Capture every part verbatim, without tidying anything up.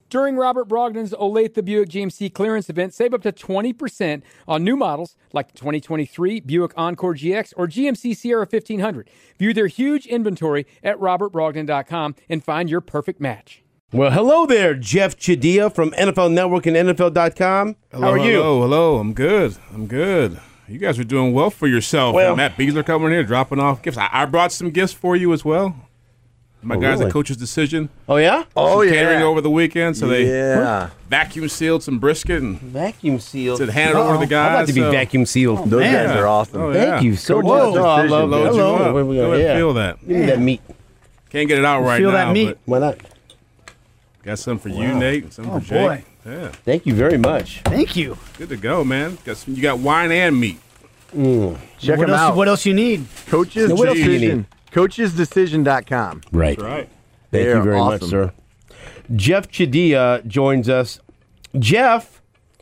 During Robert Brogdon's Olathe Buick G M C clearance event, save up to twenty percent on new models like the twenty twenty-three Buick Encore G X or G M C Sierra fifteen hundred. View their huge inventory at robert brogdon dot com and find your perfect match. Well, hello there, Jeff Chadiha from N F L Network and N F L dot com. Hello, How are you? Hello, hello. I'm good. I'm good. You guys are doing well for yourself. Well, Matt Beasler coming here, dropping off gifts. I, I brought some gifts for you as well. My oh, guys really? at Coach's Decision. Oh, yeah? Oh, some yeah. catering over the weekend, so they yeah. vacuum sealed some brisket and Vacuum sealed. said hand it over to the guys. I'd like to be so. vacuum sealed. Those man. guys are awesome. Oh, Thank yeah. you so Coach's much. Decision. Oh, I love Load it. you Hello. up. Where we Go go? ahead and Yeah. feel that. Give me that meat. Can't get it out right Feel now. that meat. but Why not? Got some for you, Nate, and some Oh, for Jake. boy. Yeah, Thank you very much. Thank you. good to go, man. Got some, you got wine and meat. Check what them else, out. What else you need? Coach's Now, what else do you Decision. need? coaches decision dot com. Right. That's right. Thank They you are very much, awesome. sir. Jeff Chadiha joins us. Jeff,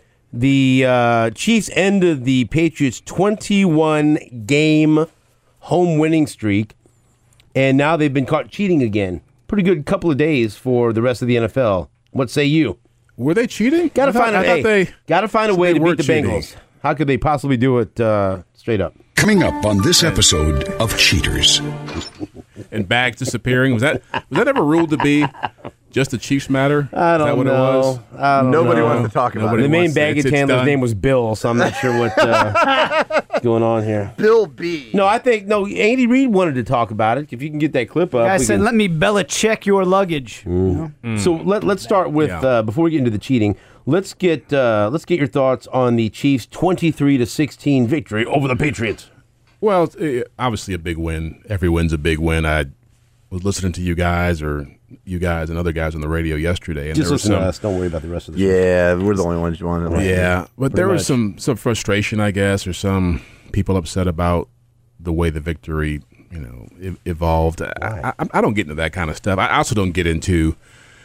the uh, Chiefs ended the Patriots' twenty-one game home winning streak, and now they've been caught cheating again. Pretty good couple of days for the rest of the N F L. What say you? Were they cheating? Got to I thought- find a I thought hey, they. got to find a said way they to beat weren't the cheating. Bengals. How could they possibly do it uh, straight up? Coming up on this episode of Cheaters. And bags disappearing. Was that was that ever ruled to be just a Chiefs matter? I Is that don't what know. It was? I don't Nobody know. wants to talk about Nobody The it. main wants to- baggage it's- it's handler's done. name was Bill, so I'm not sure what uh, what's going on here. Bill B. No, I think no. Andy Reid wanted to talk about it. If you can get that clip up, I we said, can- let me Bella check your luggage. You know? So let let's start with Yeah. uh, before we get into the cheating. Let's get uh, let's get your thoughts on the Chiefs' twenty-three to sixteen victory over the Patriots. Well, it's, uh, obviously a big win. Every win's a big win. I was listening to you guys or you guys and other guys on the radio yesterday, and Just there was listen some. to us. Don't worry about the rest of the Yeah, we're the only ones you want to like. Yeah, but there Pretty was much. some some frustration, I guess, or some people upset about the way the victory, you know, e- evolved. I, I, I don't get into that kind of stuff. I also don't get into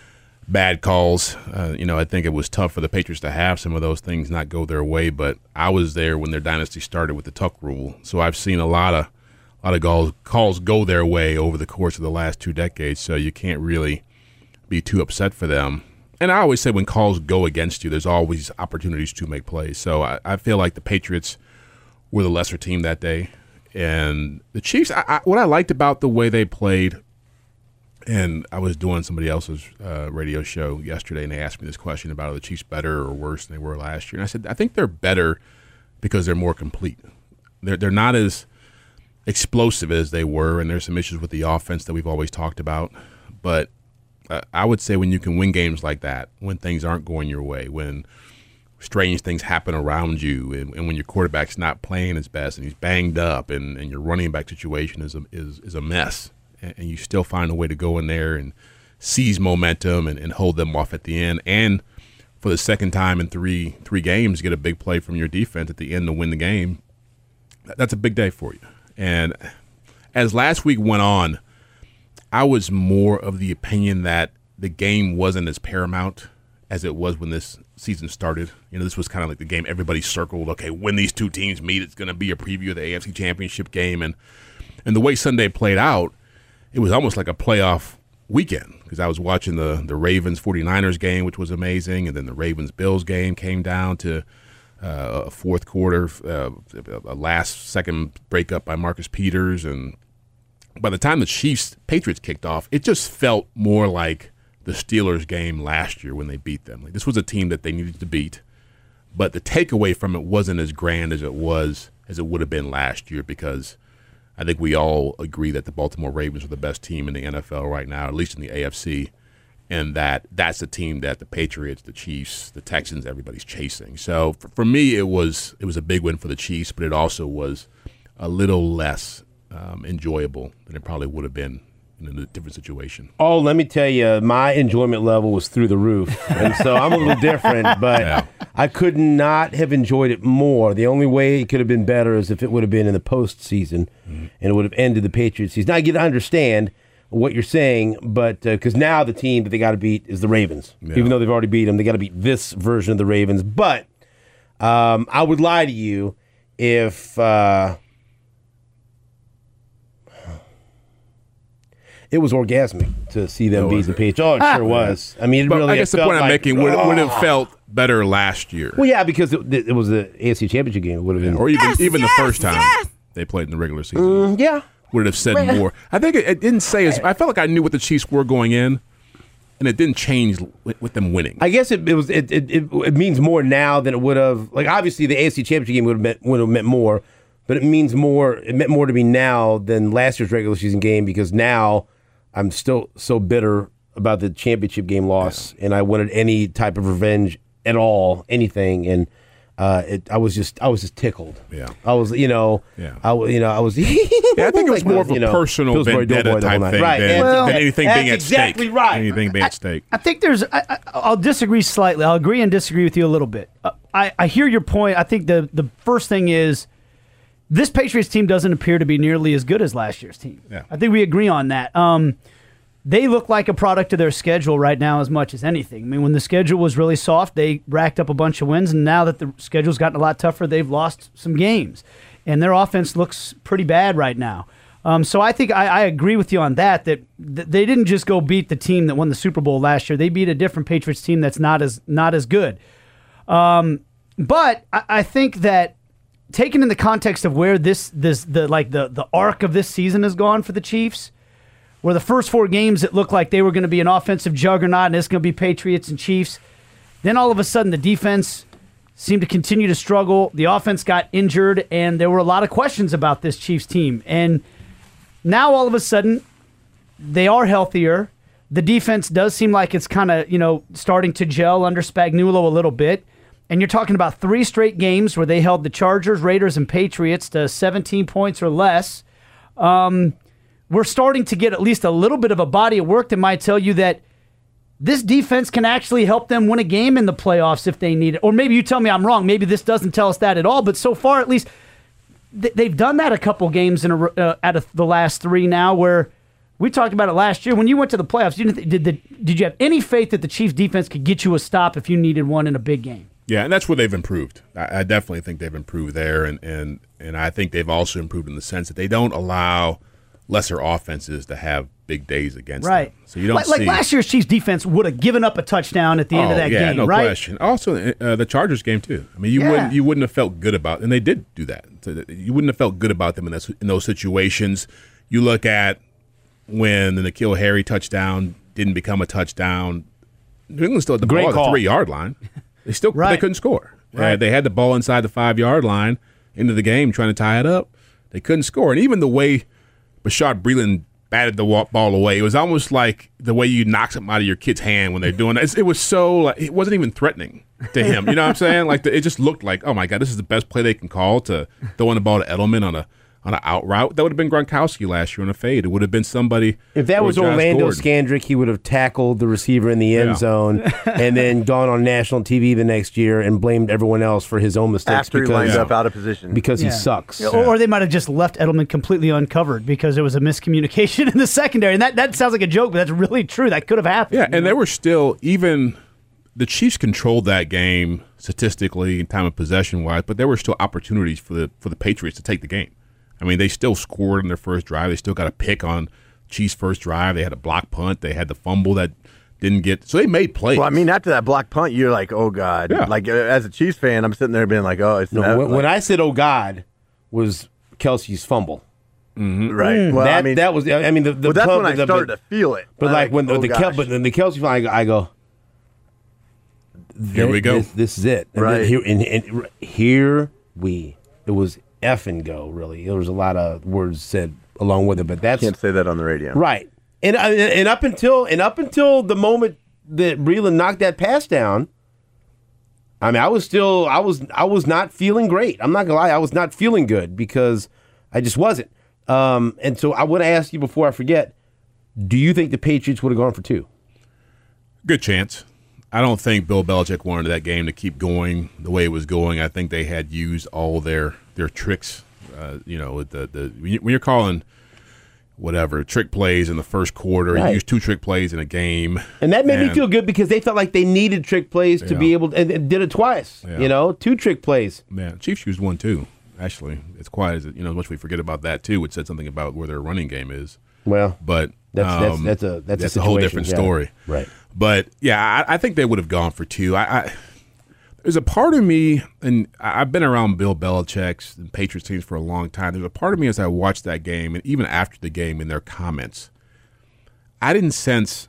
bad calls. Uh, you know, I think it was tough for the Patriots to have some of those things not go their way. But I was there when their dynasty started with the Tuck rule, so I've seen a lot of a lot of calls calls go their way over the course of the last two decades. So you can't really be too upset for them. And I always say when calls go against you, there's always opportunities to make plays. So I, I feel like the Patriots were the lesser team that day. And the Chiefs, I, I, what I liked about the way they played, and I was doing somebody else's uh, radio show yesterday, and they asked me this question about are the Chiefs better or worse than they were last year. And I said, I think they're better because they're more complete. They're, they're not as explosive as they were, and there's some issues with the offense that we've always talked about. But uh, I would say when you can win games like that, when things aren't going your way, when strange things happen around you, and, and when your quarterback's not playing his best and he's banged up, and, and your running back situation is a, is, is a mess, and, and you still find a way to go in there and seize momentum and, and hold them off at the end, and for the second time in three three games, get a big play from your defense at the end to win the game, that's a big day for you. And as last week went on, I was more of the opinion that the game wasn't as paramount as it was when this season started. You know, this was kind of like the game everybody circled. Okay, when these two teams meet, it's going to be a preview of the A F C Championship game. And and the way Sunday played out, it was almost like a playoff weekend because I was watching the, the Ravens forty-niners game, which was amazing, and then the Ravens-Bills game came down to uh, a fourth quarter, uh, a last-second breakup by Marcus Peters, and by the time the Chiefs-Patriots kicked off, it just felt more like the Steelers game last year when they beat them. Like, this was a team that they needed to beat, but the takeaway from it wasn't as grand as it was as it would have been last year because I think we all agree that the Baltimore Ravens are the best team in the N F L right now, at least in the A F C, and that that's the team that the Patriots, the Chiefs, the Texans, everybody's chasing. So for, for me, it was it was a big win for the Chiefs, but it also was a little less um, enjoyable than it probably would have been in a different situation. Oh, let me tell you, my enjoyment level was through the roof, and so I'm a little different. But Yeah. I could not have enjoyed it more. The only way it could have been better is if it would have been in the postseason, mm-hmm. and it would have ended the Patriots season. Now I get to understand what you're saying, but because uh, now the team that they got to beat is the Ravens, Yeah. even though they've already beat them, they got to beat this version of the Ravens. But um, I would lie to you if. Uh, it was orgasmic to see them Oh, beat was the it? Patriots. Oh, it sure was. I mean, it But really. I guess it the felt point I'm like, making would, would have oh. felt better last year. Well, yeah, because it, it was the A F C Championship game. It would have been. Or even Yes, even yes, the first time yes. they played in the regular season. Mm, yeah. Would have said more. I think it, it didn't say as I felt like I knew what the Chiefs were going in, and it didn't change with, with them winning. I guess it, it was it, it, it, it means more now than it would have. Like obviously the A F C Championship game would have meant would have meant more, but it means more. It meant more to me now than last year's regular season game because now I'm still so bitter about the championship game loss, yeah. and I wanted any type of revenge at all, anything, and uh, it, I was just I was just tickled. Yeah, I was you know yeah I w- you know I was yeah I think it was like more the, of a you know, personal Pillsbury vendetta Doughboy the whole type night. thing right. than, and, Well, than anything that's being at exactly stake. right. Anything being I, at stake. I think there's. I, I, I'll disagree slightly. I'll agree and disagree with you a little bit. Uh, I, I hear your point. I think the the first thing is this Patriots team doesn't appear to be nearly as good as last year's team. Yeah. I think we agree on that. Um, they look like a product of their schedule right now as much as anything. I mean, when the schedule was really soft, they racked up a bunch of wins, and now that the schedule's gotten a lot tougher, they've lost some games, and their offense looks pretty bad right now. Um, so I think I, I agree with you on that, that th- they didn't just go beat the team that won the Super Bowl last year. They beat a different Patriots team that's not as not as good. Um, but I, I think that taken in the context of where this this the like the, the arc of this season has gone for the Chiefs, where the first four games it looked like they were going to be an offensive juggernaut and it's going to be Patriots and Chiefs. Then all of a sudden the defense seemed to continue to struggle. The offense got injured, and there were a lot of questions about this Chiefs team. And now all of a sudden they are healthier. The defense does seem like it's kind of, you know, starting to gel under Spagnuolo a little bit. And you're talking about three straight games where they held the Chargers, Raiders, and Patriots to seventeen points or less. Um, we're starting to get at least a little bit of a body of work that might tell you that this defense can actually help them win a game in the playoffs if they need it. Or maybe you tell me I'm wrong. Maybe this doesn't tell us that at all. But so far, at least, th- they've done that a couple games in a, uh, out of the last three now where we talked about it last year. When you went to the playoffs, you didn't th- did, the, did you have any faith that the Chiefs defense could get you a stop if you needed one in a big game? Yeah, and that's where they've improved. I, I definitely think they've improved there, and, and, and I think they've also improved in the sense that they don't allow lesser offenses to have big days against right. them. So you don't like, like see last year's Chiefs defense would have given up a touchdown at the oh, end of that yeah, game, no right? question. Also, uh, the Chargers game too. I mean, you Yeah. wouldn't you wouldn't have felt good about, and they did do that. So that you wouldn't have felt good about them in, this, in those situations. You look at when the N'Keal Harry touchdown didn't become a touchdown. New England still had the Great ball at call. the three yard line. They still Right. they couldn't score. Right. Uh, they had the ball inside the five yard line into the game, trying to tie it up. They couldn't score, and even the way Bashard Breeland batted the wa- ball away, it was almost like the way you knock something out of your kid's hand when they're doing it. It was so like it wasn't even threatening to him. You know what I'm saying? Like the, it just looked like, oh my god, this is the best play they can call to throwing the ball to Edelman on a on an out route. That would have been Gronkowski last year on a fade. It would have been somebody. If that or was Josh Orlando Gordon. Scandrick, he would have tackled the receiver in the end Yeah. zone and then gone on national T V the next year and blamed everyone else for his own mistakes After he because, lines up out of position. because Yeah. he sucks. Or, or they might have just left Edelman completely uncovered because there was a miscommunication in the secondary. And that, that sounds like a joke, but that's really true. That could have happened. Yeah, and they were still even the Chiefs controlled that game statistically and time of possession wise, but there were still opportunities for the for the Patriots to take the game. I mean, they still scored in their first drive. They still got a pick on Chiefs' first drive. They had a block punt. They had the fumble that didn't get. So they made plays. Well, I mean, after that block punt, you're like, oh, God. Yeah. Like, uh, as a Chiefs fan, I'm sitting there being like, oh, it's No, not. when, like, when I said, "Oh God," was Kelsey's fumble. right. Well, that I mean, that was. I mean, the, the well, that's pump- when I the- started but, to feel it. But like when the, oh, the, gosh. Kel, but then the Kelsey, I, I go. Here we go. This, this is it. And Right. then Here, and, and here we. It was F and go. Really, there was a lot of words said along with it, but that's Can't say that on the radio. right. And uh, and up until and up until the moment that Breeland knocked that pass down, I mean, I was still I was I was not feeling great. I'm not gonna lie, I was not feeling good because I just wasn't. Um, and so I want to ask you before I forget: do you think the Patriots would have gone for two? Good chance. I don't think Bill Belichick wanted that game to keep going the way it was going. I think they had used all their their tricks. Uh, you know, with the the when you- when you're calling whatever trick plays in the first quarter, Right. you use two trick plays in a game, And that made me And- feel good because they felt like they needed trick plays to Yeah. be able to, and, and did it twice. Yeah. You know, two trick plays. Man, Chiefs used one too. Actually, it's quiet as it, you know. As much as we forget about that too, which said something about where their running game is. Well, But That's that's Um, that's a that's, that's a, a whole situation, different yeah. story. Right. But yeah, I, I think they would have gone for two. I, I there's a part of me, and I- I've been around Bill Belichick's and Patriots teams for a long time. There's a part of me as I watched that game, and even after the game, in their comments, I didn't sense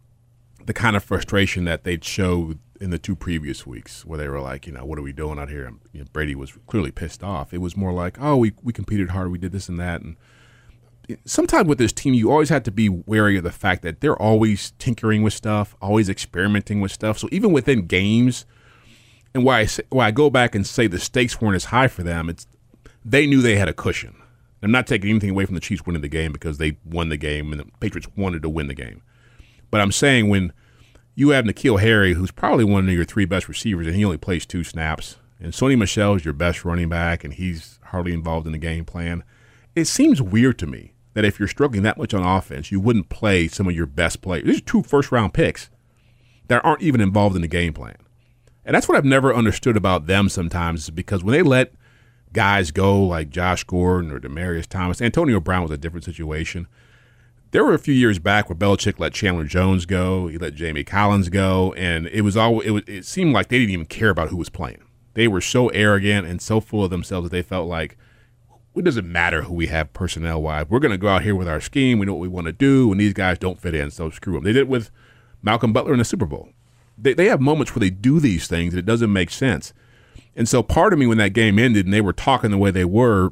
the kind of frustration that they'd showed in the two previous weeks, where they were like, you know, what are we doing out here? And, you know, Brady was clearly pissed off. It was more like, oh, we we competed hard, we did this and that, and sometimes with this team, you always have to be wary of the fact that they're always tinkering with stuff, always experimenting with stuff. So even within games, and why I say, why I go back and say the stakes weren't as high for them, it's they knew they had a cushion. I'm not taking anything away from the Chiefs winning the game because they won the game and the Patriots wanted to win the game. But I'm saying when you have N'Keal Harry, who's probably one of your three best receivers, and he only plays two snaps, and Sony Michel is your best running back, and he's hardly involved in the game plan, it seems weird to me that if you're struggling that much on offense, you wouldn't play some of your best players. These are two first-round picks that aren't even involved in the game plan. And that's what I've never understood about them sometimes, is because when they let guys go like Josh Gordon or Demaryius Thomas, Antonio Brown was a different situation. There were a few years back where Belichick let Chandler Jones go, he let Jamie Collins go, and it was all it, was, it seemed like they didn't even care about who was playing. They were so arrogant and so full of themselves that they felt like, it doesn't matter who we have personnel-wise. We're going to go out here with our scheme. We know what we want to do, and these guys don't fit in, so screw them. They did it with Malcolm Butler in the Super Bowl. They, they have moments where they do these things, and it doesn't make sense. And so part of me, when that game ended and they were talking the way they were,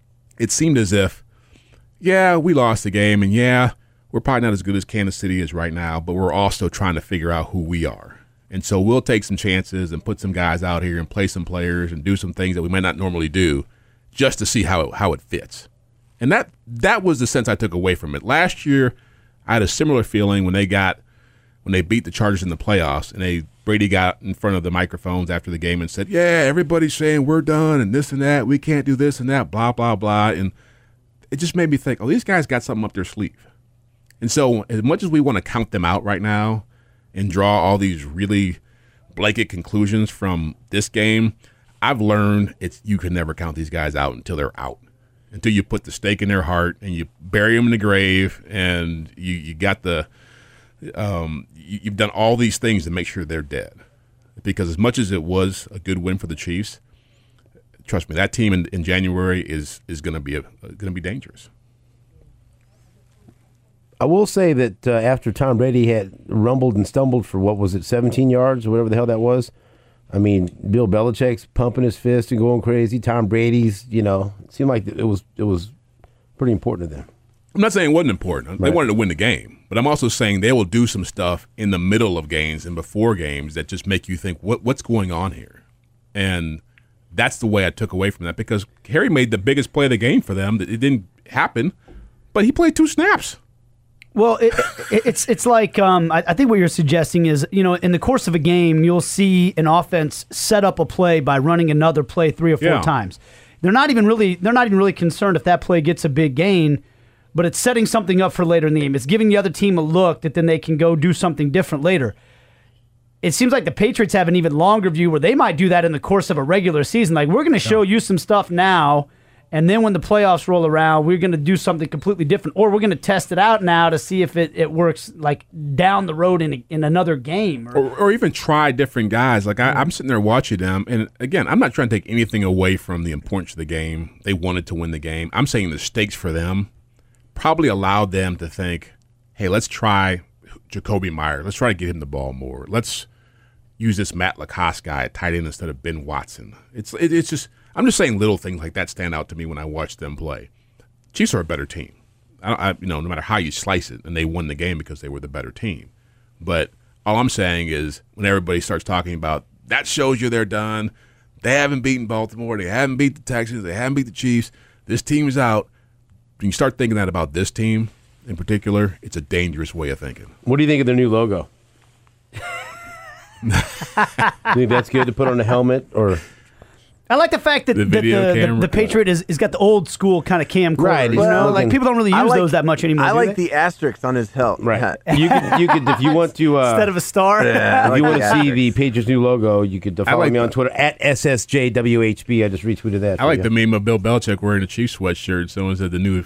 it seemed as if, yeah, we lost the game, and yeah, we're probably not as good as Kansas City is right now, but we're also trying to figure out who we are. And so we'll take some chances and put some guys out here and play some players and do some things that we might not normally do, just to see how it, how it fits. And that that was the sense I took away from it. Last year, I had a similar feeling when they got when they beat the Chargers in the playoffs, and they Brady got in front of the microphones after the game and said, yeah, everybody's saying we're done and this and that, we can't do this and that, blah, blah, blah. And it just made me think, oh, these guys got something up their sleeve. And so as much as we want to count them out right now and draw all these really blanket conclusions from this game, I've learned it's you can never count these guys out until they're out, until you put the stake in their heart and you bury them in the grave, and you, you got the um, you, you've done all these things to make sure they're dead. Because as much as it was a good win for the Chiefs, trust me, that team in, in January is is going to be a, going to be dangerous. I will say that uh, after Tom Brady had rumbled and stumbled for, what was it, seventeen yards or whatever the hell that was, I mean, Bill Belichick's pumping his fist and going crazy. Tom Brady's, you know, it seemed like it was it was pretty important to them. I'm not saying it wasn't important. They Right. wanted to win the game. But I'm also saying they will do some stuff in the middle of games and before games that just make you think, what what's going on here? And that's the way I took away from that, because Harry made the biggest play of the game for them. It didn't happen, but he played two snaps. Well, it, it, it's it's like um, I, I think what you're suggesting is, you know, in the course of a game, you'll see an offense set up a play by running another play three or four Yeah. times. They're not even really they're not even really concerned if that play gets a big gain, but it's setting something up for later in the game. It's giving the other team a look that then they can go do something different later. It seems like the Patriots have an even longer view where they might do that in the course of a regular season. Like, we're going to show you some stuff now, and then when the playoffs roll around, we're going to do something completely different, or we're going to test it out now to see if it, it works like down the road in a, in another game. Or, Or, or even try different guys. Like, I, I'm sitting there watching them, and again, I'm not trying to take anything away from the importance of the game. They wanted to win the game. I'm saying the stakes for them probably allowed them to think, hey, let's try Jacoby Myers. Let's try to get him the ball more. Let's use this Matt Lacoste guy at tight end instead of Ben Watson. It's it, it's just I'm just saying little things like that stand out to me when I watch them play. Chiefs are a better team. I, I, you know, no matter how you slice it, and they won the game because they were the better team. But all I'm saying is when everybody starts talking about that shows you they're done. They haven't beaten Baltimore. They haven't beat the Texans. They haven't beat the Chiefs. This team is out. When you start thinking that about this team in particular, it's a dangerous way of thinking. What do you think of their new logo? You think that's good to put on a helmet? Or I like the fact that The the, that video the, the, camera. the Patriot is, is got the old school kind of camcorder. Right, You it's know, looking- like people don't really I use like- those that much anymore. I do like they? the asterisk on his helmet. right, you could you could if you want to uh, Instead of a star. Yeah, I if like you the want to see asterisk. the Patriots' new logo, you could uh, follow like me on the- Twitter at S S J W H B. I just retweeted that. I for like you. the meme of Bill Belichick wearing a Chiefs sweatshirt. Someone said the new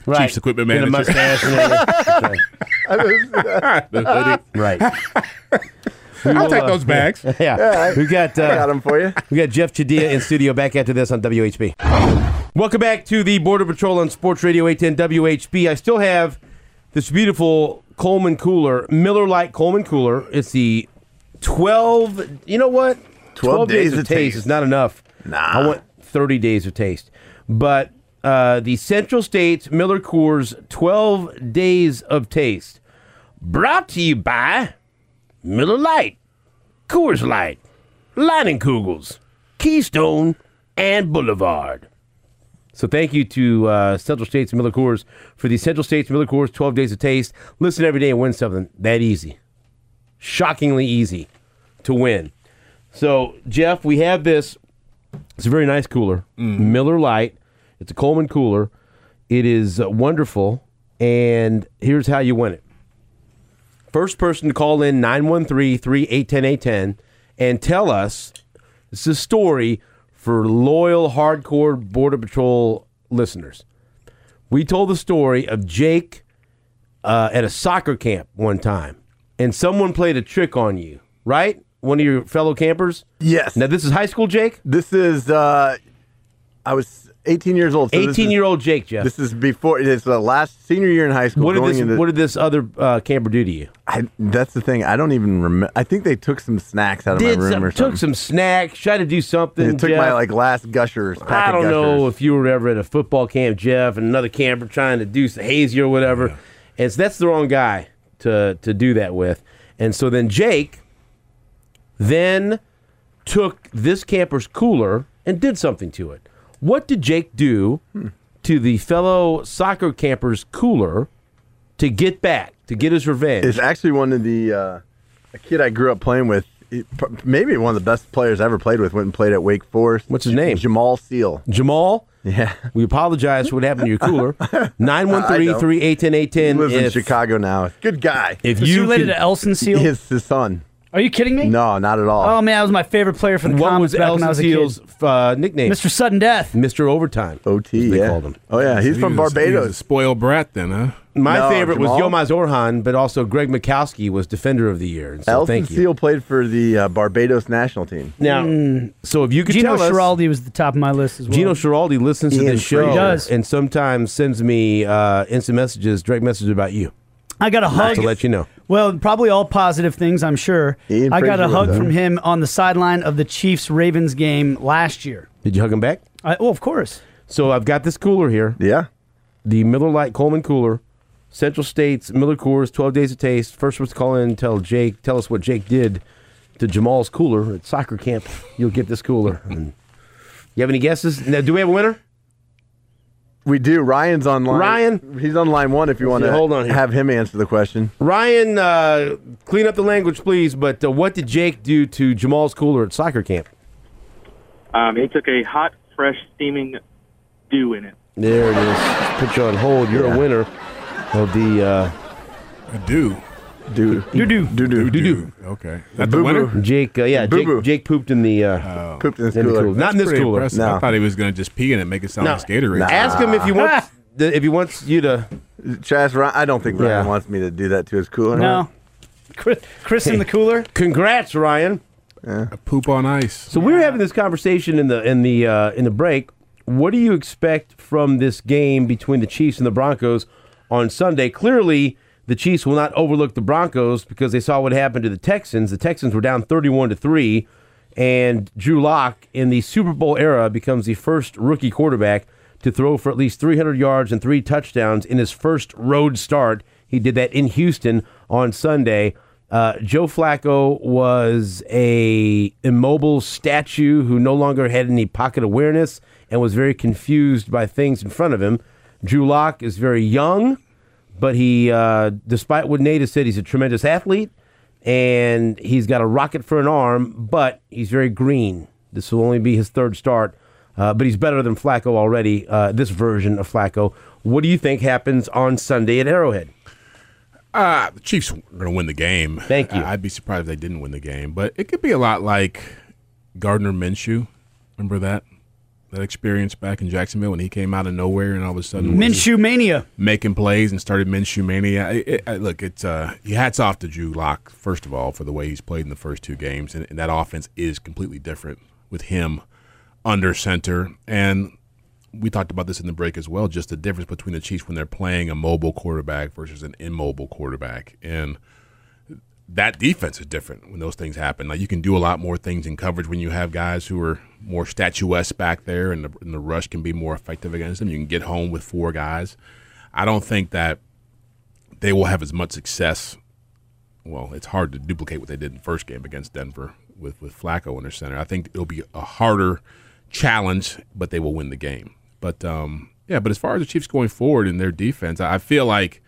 Right. Chiefs equipment And a manager. mustache. and everything. The hoodie. Right. I'll take those bags. Yeah. we got I got uh, them for you. we got Jeff Chadilla in studio. Back after this on W H B. Welcome back to the Border Patrol on Sports Radio eight ten W H B. I still have this beautiful Coleman cooler, Miller Lite Coleman cooler. It's the twelve. You know what? twelve days of of taste taste. is not enough. Nah. I want thirty days of taste. But uh, the Central States Miller Coors twelve days of taste, brought to you by Miller Lite, Coors Light, Leinenkugels, Keystone, and Boulevard. So thank you to uh, Central States Miller Coors for the Central States Miller Coors twelve days of taste. Listen every day and win something that easy. Shockingly easy to win. So, Jeff, we have this. It's a very nice cooler, Miller Lite. It's a Coleman cooler. It is uh, wonderful, and here's how you win it. First person to call in nine one three, three eight one zero, eight one zero and tell us, this is a story for loyal, hardcore Border Patrol listeners. We told the story of Jake uh, at a soccer camp one time, and someone played a trick on you, right? One of your fellow campers? Yes. Now, this is high school Jake? This is, uh, I was eighteen years old. So this is- eighteen-year-old Jake, Jeff. This is before, it's the last senior year in high school. What did going this, into, what did this other uh, camper do to you? I, that's the thing. I don't even remember. I think they took some snacks out of Did my room some, or took something. some snacks, tried to do something, They took Jeff. my like last Gushers. Pack I don't of know Gushers. if you were ever at a football camp, Jeff, and another camper trying to do some hazy or whatever. Yeah. And so that's the wrong guy to to do that with. And so then Jake then took this camper's cooler and did something to it. What did Jake do Hmm. to the fellow soccer camper's cooler to get back, to get his revenge? It's actually one of the uh, a kid I grew up playing with. He- maybe one of the best players I ever played with. Went and played at Wake Forest. What's his name? Jamal Seal. Jamal? Yeah. We apologize for what happened to your cooler. nine one three, three eight one zero, eight He one zero. lives in If, Chicago now. Good guy. if Is he you related could- to Elson Seal? He's his son. Are you kidding me? No, not at all. Oh man, that was my favorite player for the what Comets was back when I Elson was a Seal's kid. uh, nickname? Mister Sudden Death. Mister Overtime. O T, as they yeah. called him. Oh yeah, he's He from was- he was a Barbados. spoiled brat then, huh? My No, favorite was Jamal? Yomaz Orhan, but also Greg Mikowski was Defender of the Year. And so Elson thank you. Seal played for the uh, Barbados national team. Now, so if you could Gino tell us, Schiraldi was the top of my list as well. Gino Schiraldi listens to Ian this show Fraser. He does. and sometimes sends me uh, instant messages, direct messages about you I got a hug. to let you know. Well, probably all positive things, I'm sure. Ian I got a Fraser hug was from there. him on the sideline of the Chiefs-Ravens game last year. Did you hug him back? I, oh, of course. So I've got this cooler here, Yeah. the Miller Lite Coleman cooler, Central States Miller Coors, twelve days of taste. First was to call in and tell Jake, tell us what Jake did to Jamal's cooler at soccer camp. You'll get this cooler. And you have any guesses? Now, do we have a winner? We do. Ryan's online. Ryan? He's on line one if you want see, to hold on here. have him answer the question. Ryan, uh, clean up the language, please. But uh, what did Jake do to Jamal's cooler at soccer camp? Um, he took a hot, fresh, steaming dew in it. There it is. Put you on hold. You're Yeah. a winner of the uh, I do. Do Do do. do do doo-doo. Okay. That the Boo-boo. winner? Jake. Uh, yeah, Boo-boo. Jake, Jake pooped in the uh, pooped in his in the cooler. cooler. Not in this Pretty cooler. impressive. No. I thought he was going to just pee in it, make it sound No. like Gatorade. Nah. Ask him if he wants the, if he wants you to. Chaz, Ryan, I don't think Ryan Yeah. wants me to do that to his cooler. No. Chris, Chris in the cooler. Congrats, Ryan. A poop on ice. So we were having this conversation in the in the uh, in the break. What do you expect from this game between the Chiefs and the Broncos on Sunday? Clearly, the Chiefs will not overlook the Broncos because they saw what happened to the Texans. The Texans were down thirty-one to three, and Drew Lock in the Super Bowl era becomes the first rookie quarterback to throw for at least three hundred yards and three touchdowns in his first road start. He did that in Houston on Sunday. Uh, Joe Flacco was a immobile statue who no longer had any pocket awareness and was very confused by things in front of him. Drew Lock is very young, but he, uh, despite what Nate has said, he's a tremendous athlete, and he's got a rocket for an arm, but he's very green. This will only be his third start, uh, but he's better than Flacco already, uh, this version of Flacco. What do you think happens on Sunday at Arrowhead? Uh, the Chiefs are going to win the game. Thank you. Uh, I'd be surprised if they didn't win the game, but it could be a lot like Gardner Minshew. Remember that? that experience back in Jacksonville when he came out of nowhere and all of a sudden Minshew mania, making plays and started Minshew mania. It, it, it, look, it's uh, hats off to Drew Lock first of all for the way he's played in the first two games, and, and that offense is completely different with him under center. And we talked about this in the break as well, just the difference between the Chiefs when they're playing a mobile quarterback versus an immobile quarterback, and that defense is different when those things happen. Like you can do a lot more things in coverage when you have guys who are more statuesque back there, and the, and the rush can be more effective against them. You can get home with four guys. I don't think that they will have as much success. Well, it's hard to duplicate what they did in the first game against Denver with, with Flacco in their center. I think it'll be a harder challenge, but they will win the game. But, um, yeah, but as far as the Chiefs going forward in their defense, I feel like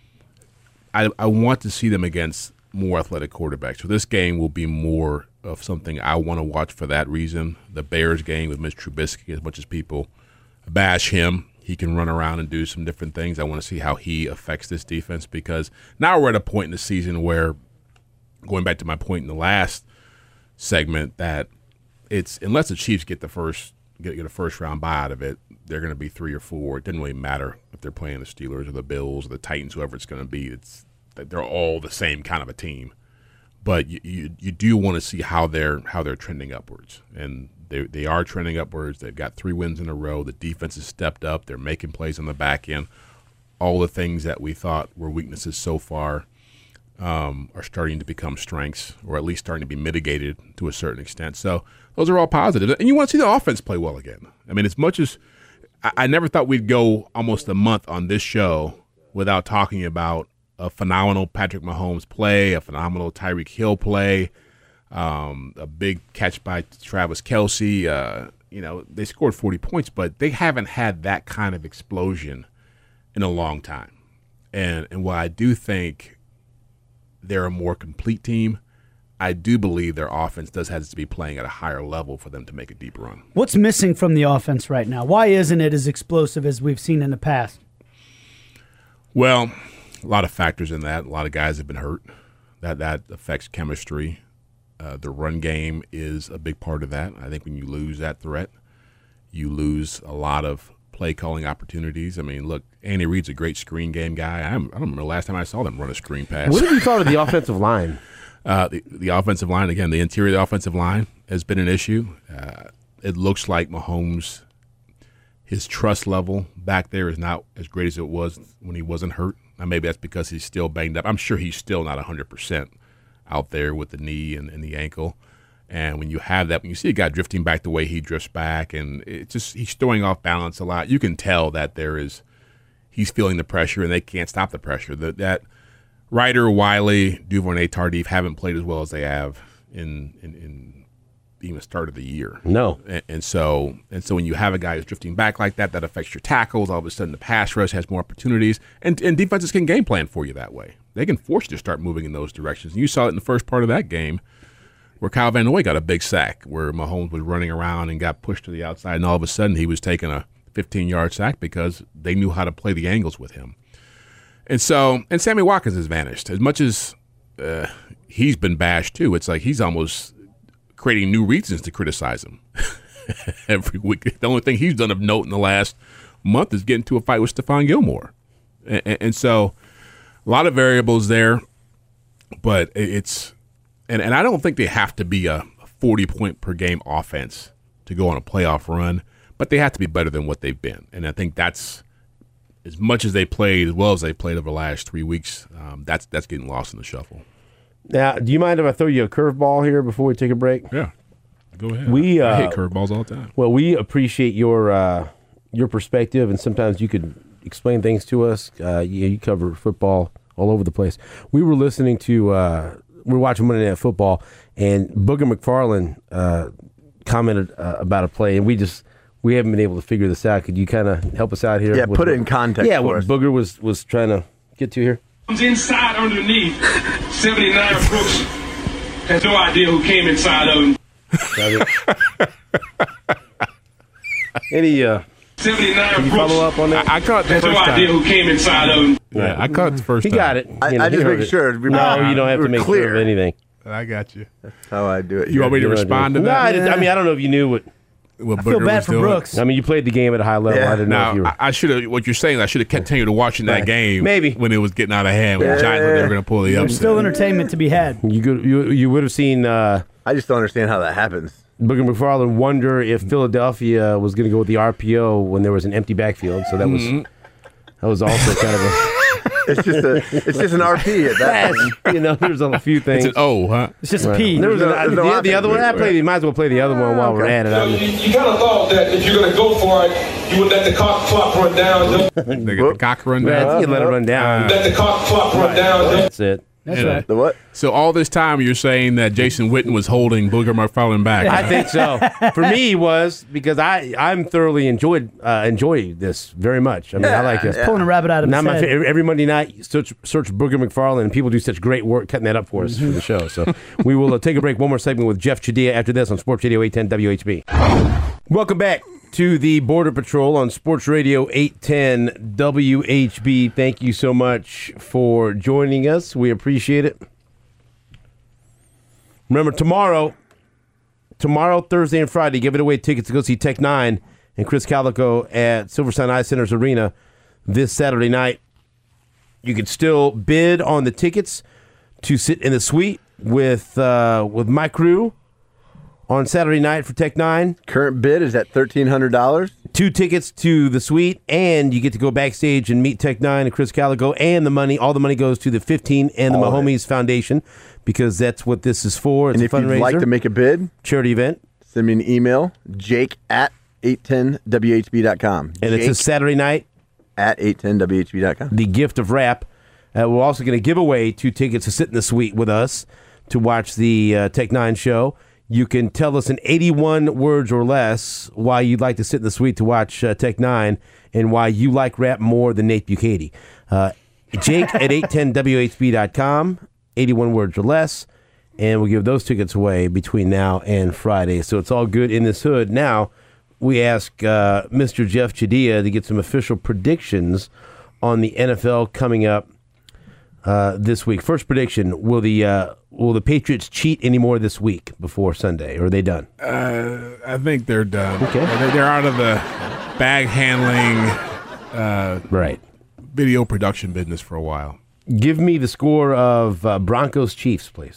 I, I want to see them against more athletic quarterbacks. So this game will be more of something I want to watch for that reason. The Bears game with Mitch Trubisky, as much as people bash him, he can run around and do some different things. I want to see how he affects this defense, because now we're at a point in the season where, going back to my point in the last segment, that it's unless the Chiefs get the first get, get a first round bye out of it, they're going to be three or four. It doesn't really matter if they're playing the Steelers or the Bills or the Titans, whoever it's going to be. It's they're all the same kind of a team, but you you, you do want to see how they're how they're trending upwards, and they they are trending upwards. They've got three wins in a row. The defense has stepped up. They're making plays on the back end. All the things that we thought were weaknesses so far um, are starting to become strengths, or at least starting to be mitigated to a certain extent. So those are all positives, and you want to see the offense play well again. I mean, as much as I, I never thought we'd go almost a month on this show without talking about a phenomenal Patrick Mahomes play, a phenomenal Tyreek Hill play, um, a big catch by Travis Kelce. Uh, you know, they scored forty points, but they haven't had that kind of explosion in a long time. And and while I do think they're a more complete team, I do believe their offense does have to be playing at a higher level for them to make a deep run. What's missing from the offense right now? Why isn't it as explosive as we've seen in the past? Well, a lot of factors in that. A lot of guys have been hurt. That that affects chemistry. Uh, the run game is a big part of that. I think when you lose that threat, you lose a lot of play calling opportunities. I mean, look, Andy Reid's a great screen game guy. I, I don't remember the last time I saw them run a screen pass. What have you thought of the offensive line? Uh, the, the offensive line, again, the interior of the offensive line has been an issue. Uh, it looks like Mahomes, his trust level back there is not as great as it was when he wasn't hurt. Now, maybe that's because he's still banged up. I'm sure he's still not one hundred percent out there with the knee and, and the ankle. And when you have that, when you see a guy drifting back the way he drifts back, and it just he's throwing off balance a lot, you can tell that there is he's feeling the pressure, and they can't stop the pressure. That that Ryder, Wiley, Duvernay, Tardif haven't played as well as they have in in, in even the start of the year. No, and, and so and so when you have a guy who's drifting back like that, that affects your tackles. All of a sudden, the pass rush has more opportunities, and and defenses can game plan for you that way. They can force you to start moving in those directions. And you saw it in the first part of that game, where Kyle Van Noy got a big sack, where Mahomes was running around and got pushed to the outside, and all of a sudden he was taking a fifteen-yard sack because they knew how to play the angles with him. And so, and Sammy Watkins has vanished. As much as uh, he's been bashed too, it's like he's almost creating new reasons to criticize him every week. The only thing he's done of note in the last month is get into a fight with Stephon Gilmore. And, and, and so a lot of variables there, but it's and, – and I don't think they have to be a forty-point-per-game offense to go on a playoff run, but they have to be better than what they've been. And I think that's – as much as they played, as well as they played over the last three weeks, um, that's that's getting lost in the shuffle. Now, do you mind if I throw you a curveball here before we take a break? Yeah, go ahead. We uh, I hate curveballs all the time. Well, we appreciate your uh, your perspective, and sometimes you could explain things to us. Uh, you, you cover football all over the place. We were listening to uh, we were watching Monday Night Football, and Booger McFarland uh, commented uh, about a play, and we just. We haven't been able to figure this out. Could you kind of help us out here? Yeah, with put it what, in context Yeah, for what us. Booger was, was trying to get to here. Comes inside underneath. seventy-nine Brooks has no idea who came inside of him. Any, uh, seventy-nine can you Brooks follow up on that? I, I caught the has first no idea time. who came inside of him. Yeah, I caught it the first he time. got it. I, You know, I he just heard make it. sure. No, you don't have to we're make clear. sure of anything. I got you. That's how I do it. You want me to You know, respond to no, that? I, didn't- I mean, I don't know if you knew what. what I feel Booger bad was for doing. Brooks. I mean, you played the game at a high level. Yeah. I didn't know if you Now, were. I, I should have. What you're saying, I should have continued watching that Right. game. Maybe. when it was getting out of hand. When Yeah. the Giants were going to pull the There's upset. still entertainment to be had. You could, you you would have seen uh, I just don't understand how that happens. Booger McFarland wonder if Philadelphia was going to go with the R P O when there was an empty backfield. So that was Mm-hmm. that was also kind of a. It's just a, it's just an R P at that point. You know, there's a few things. It's an O, huh? It's just a Right. P. There was There's an, no- there's no the, the other one. I option. played. You might as well play the other one while we're at it. You, know, I you, mean, you kind of thought that if you're going to go for it, you would let the cock clock run down. They got the cock run man, down. you let it run down. Let the cock clock run down. That's it. That's Yeah. right. The what? So all this time you're saying that Jason Witten was holding Booger McFarland back. I think so. For me, it was because I I'm thoroughly enjoyed uh, enjoy this very much. I mean, I like it. Pulling a rabbit out of Not his my head. fa- every Monday night, search search Booger McFarland, and people do such great work cutting that up for us for the show. So we will uh, take a break. One more segment with Jeff Chadilla after this on Sports Radio eight ten W H B. Welcome back to the Border Patrol on Sports Radio eight ten W H B. Thank you so much for joining us. We appreciate it. Remember, tomorrow, tomorrow, Thursday, and Friday, giving away tickets to go see Tech Nine and Chris Calico at Silverstein Eye Center's Arena this Saturday night. You can still bid on the tickets to sit in the suite with uh, with my crew on Saturday night for Tech Nine. Current bid is at thirteen hundred dollars. Two tickets to the suite, and you get to go backstage and meet Tech Nine and Chris Calico, and the money, all the money goes to the fifteen and the All of it. Mahomies Foundation, because that's what this is for. It's And a if fundraiser, you'd like to make a bid, charity event, send me an email, jake at eight ten W H B dot com. and it's a Saturday night. at eight ten W H B dot com. The gift of rap. Uh, we're also going to give away two tickets to sit in the suite with us to watch the uh, Tech Nine show. You can tell us in eighty-one words or less why you'd like to sit in the suite to watch uh, Tech Nine and why you like rap more than Nate Bukaty. Uh, Jake at eight ten W H B dot com, eighty-one words or less, and we'll give those tickets away between now and Friday. So it's all good in this hood. Now, we ask uh, Mister Jeff Chadilla to get some official predictions on the N F L coming up uh, this week. First prediction: Will the uh, will the Patriots cheat anymore this week before Sunday, or are they done? Uh, I think they're done. Okay. They- They're out of the bag handling, uh, Right. video production business for a while. Give me the score of uh, Broncos Chiefs, please.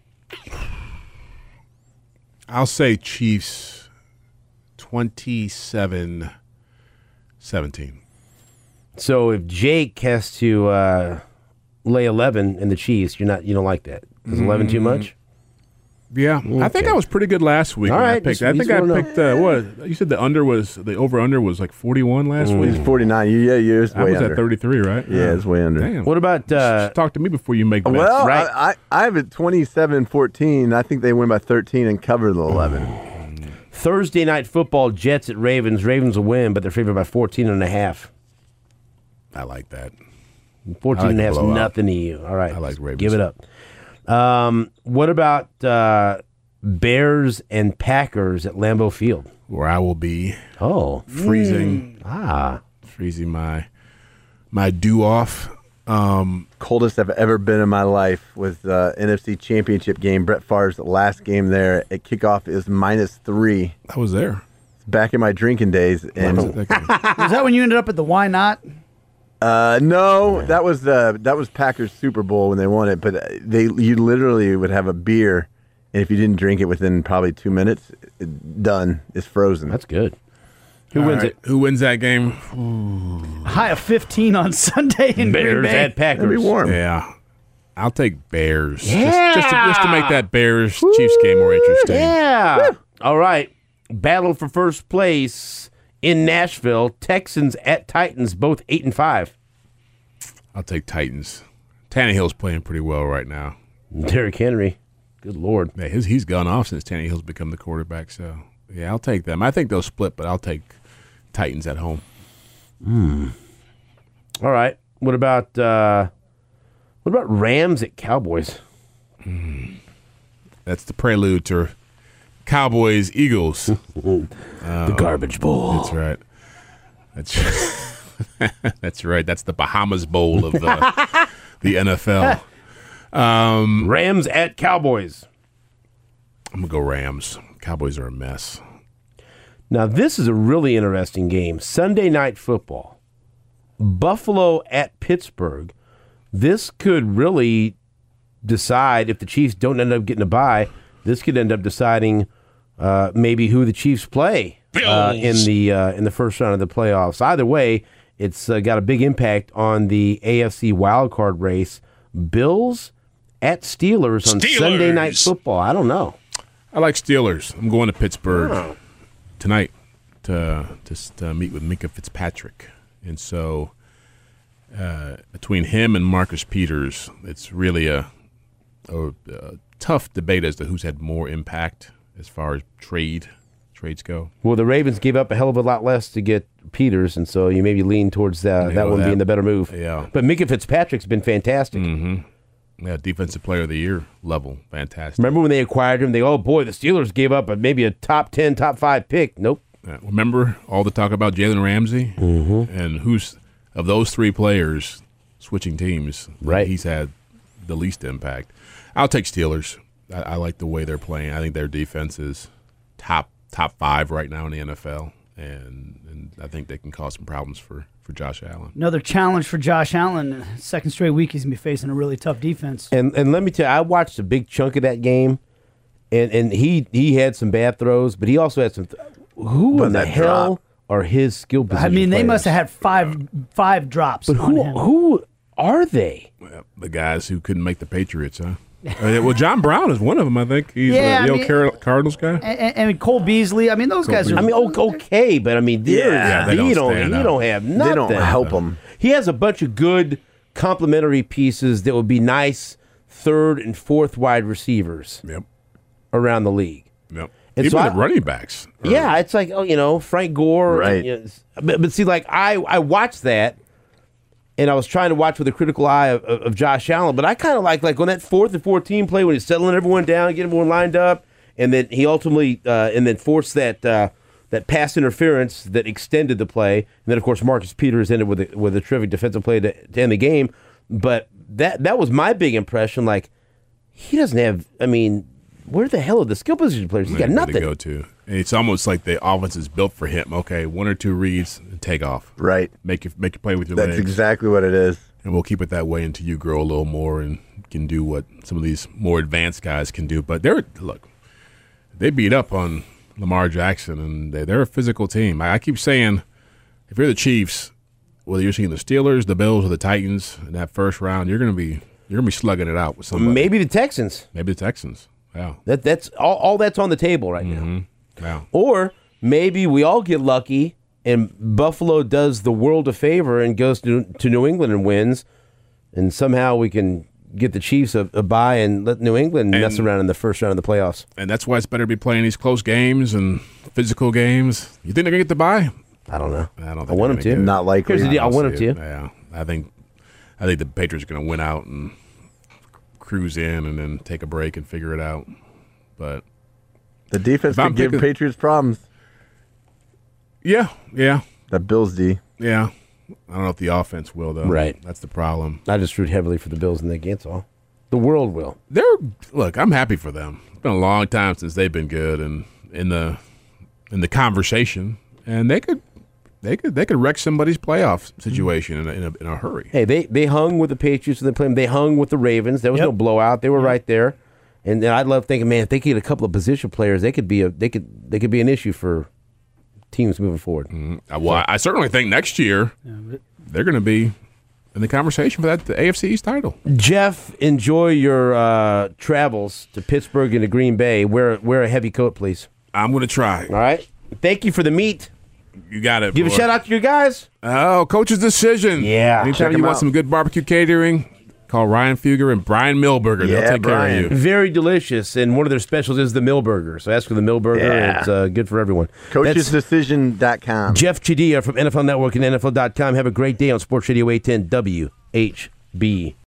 I'll say Chiefs twenty-seven seventeen. So if Jake has to uh, lay eleven in the Chiefs, you're not you don't like that. Is eleven too much? Yeah, I think Okay. I was pretty good last week. All when I right, picked. just- I just think I wanna know. picked. Uh, what you said the under was the over under was like forty-one last Mm. week. He's forty-nine. You- Yeah, yeah, it's I way was under. at thirty-three, right? Yeah, it's way under. Damn. What about uh, Talk to me before you make bets. Well, right. I, I, I have it twenty-seven fourteen. I think they win by thirteen and cover the eleven. Thursday night football? Jets at Ravens. Ravens will win, but they're favored by fourteen and a half. I like that. fourteen I like and a the half is blowout. nothing to you. All right. I like Ravens. Give it up. Um, what about uh, Bears and Packers at Lambeau Field? Where I will be Oh. freezing, Ah. freezing my my dew off. Um, Coldest I've ever been in my life was the N F C Championship game. Brett Favre's last game there at kickoff is minus three. I was there. Back in my drinking days, and Was that when you ended up at the Why Not? uh, no, that was uh, that was Packers Super Bowl when they won it. But they you literally would have a beer, and if you didn't drink it within probably two minutes, it, done. It's frozen. That's good. Who All wins right, it? Who wins that game? High of fifteen on Sunday in Green Bears Bay. at Packers. It'll be warm. Yeah, I'll take Bears. Yeah. Just, just, to, just to make that Bears Chiefs game more interesting. Yeah. All right. Battle for first place in Nashville. Texans at Titans, both eight and five. I'll take Titans. Tannehill's playing pretty well right now. Derrick Henry. Good Lord. Yeah, his, he's gone off since Tannehill's become the quarterback. So yeah, I'll take them. I think they'll split, but I'll take Titans at home. All right. What about uh, what about Rams at Cowboys? That's the prelude to Cowboys Eagles. The garbage bowl. That's right. That's that's right. That's the Bahamas Bowl of the the N F L. Um, Rams at Cowboys. I'm gonna go Rams. Cowboys are a mess. Now, this is a really interesting game. Sunday Night Football. Buffalo at Pittsburgh. This could really decide, if the Chiefs don't end up getting a bye, this could end up deciding uh, maybe who the Chiefs play uh, in the uh, in the first round of the playoffs. Either way, it's uh, got a big impact on the A F C wildcard race. Bills at Steelers on Steelers. Sunday Night Football. I don't know. I like Steelers. I'm going to Pittsburgh Oh. tonight to to, to meet with Minka Fitzpatrick, and so uh, between him and Marcus Peters, it's really a, a, a tough debate as to who's had more impact as far as trade trades go. Well, the Ravens gave up a hell of a lot less to get Peters, and so you maybe lean towards uh, Yeah, that one that- being the better move. yeah. But Minka Fitzpatrick's been fantastic. Mm-hmm. Yeah, defensive player of the year level, fantastic. Remember when they acquired him? They, oh boy, the Steelers gave up a, maybe a top ten, top five pick. Nope. Uh, remember all the talk about Jalen Ramsey Mm-hmm. and who's of those three players switching teams? Right. He's had the least impact. I'll take Steelers. I, I like the way they're playing. I think their defense is top top five right now in the N F L, and and I think they can cause some problems for, for Josh Allen. Another challenge for Josh Allen. Second straight week, he's going to be facing a really tough defense. And and let me tell you, I watched a big chunk of that game, and, and he he had some bad throws, but he also had some. Th- who But in the that hell drop. are his skill position I mean, they players? must have had five five drops But on who him. who are they? Well, the guys who couldn't make the Patriots, huh? Uh, well, John Brown is one of them, I think. He's Yeah, uh, the I old mean- Car- Cardinals guy. And, and, and Cole Beasley. I mean, those guys are. I mean, o- okay, but I mean, they're- Yeah, they he don't don't stand he out. don't have nothing. They don't help him. He has a bunch of good complementary pieces that would be nice third and fourth wide receivers Yep, around the league. yep. And Even so the I- running backs. are- Yeah, it's like, oh, you know, Frank Gore. Right. you know, but, but see, like, I, I watched that, and I was trying to watch with a critical eye of, of, of Josh Allen, but I kind of like, like, on that fourth and fourteen play when he's settling everyone down, getting everyone lined up, and then he ultimately, uh, and then forced that uh, that pass interference that extended the play. And then, of course, Marcus Peters ended with a, with a terrific defensive play to, to end the game. But that that was my big impression. Like, he doesn't have, I mean, where the hell are the skill position players? He's got Anywhere to nothing. go to. It's almost like the offense is built for him. Okay, one or two reads and take off. Right. Make you make you play with your That's legs. exactly what it is. And we'll keep it that way until you grow a little more and can do what some of these more advanced guys can do. But they're look, they beat up on Lamar Jackson, and they, they're a physical team. I, I keep saying, if you're the Chiefs, whether you're seeing the Steelers, the Bills, or the Titans in that first round, you're gonna be you're gonna be slugging it out with somebody. Maybe the Texans. Maybe the Texans. Yeah. That that's all, all that's on the table right now. Mm-hmm. Yeah. Or maybe we all get lucky and Buffalo does the world a favor and goes to, to New England and wins, and somehow we can get the Chiefs a, a bye and let New England And- mess around in the first round of the playoffs. And that's why it's better to be playing these close games and physical games. You think they're gonna get the bye? I don't know. I don't. Think I want them they're to. gonna get it. Not likely. Here's the deal. I don't want them see to. it. Yeah, I think, I think the Patriots are going to win out and cruise in and then take a break and figure it out. But The defense If I'm could give picking- Patriots problems. yeah, yeah, That Bills D. yeah. I don't know if the offense will though. Right. That's the problem. I just root heavily for the Bills in that game. That's all. The world will. They're look. I'm happy for them. It's been a long time since they've been good and in the in the conversation, and they could. They could they could wreck somebody's playoff situation in a, in a, in a hurry. Hey, they, they hung with the Patriots when they played them. They hung with the Ravens. There was Yep. no blowout. They were right there. And then I'd love thinking, man, if they could get a couple of position players, they could be a they could they could be an issue for teams moving forward. Uh, Well, I certainly think next year they're going to be in the conversation for that the A F C East title. Jeff, enjoy your uh, travels to Pittsburgh and to Green Bay. Wear wear a heavy coat, please. I'm going to try. All right. Thank you for the meet. You got it. Give boy. a shout out to your guys. Oh, coach's decision. Yeah. Anytime Check you him want out. some good barbecue catering, call Ryan Fugger and Brian Milberger. Yeah, They'll take Brian. care of you. Very delicious, and one of their specials is the Millburger. So ask for the Millburger. Yeah. It's uh, good for everyone. coaches That's decision dot com. Jeff Chidilla from N F L Network and N F L dot com. Have a great day on Sports Radio eight ten W H B.